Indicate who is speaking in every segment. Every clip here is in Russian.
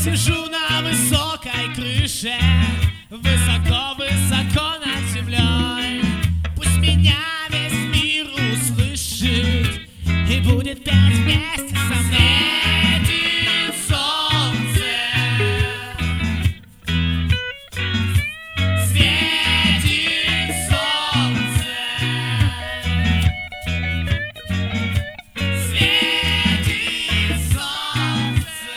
Speaker 1: сижу на высокой крыше, высоко-высоко над землей. Пусть меня весь мир услышит и будет петь вместе со мной. Светит солнце, светит солнце,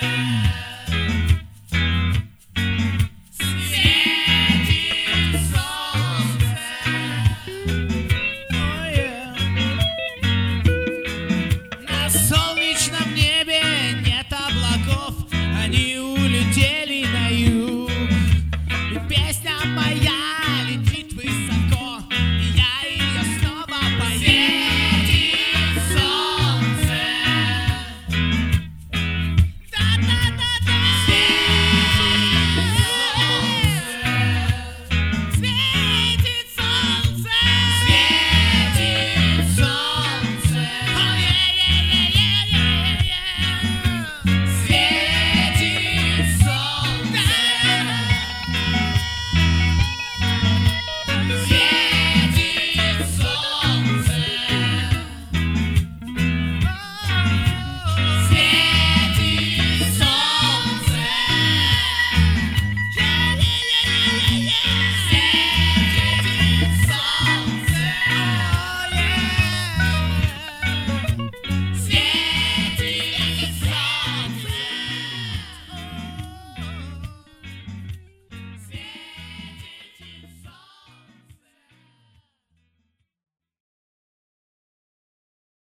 Speaker 1: светит солнце, oh yeah. На солнечном небе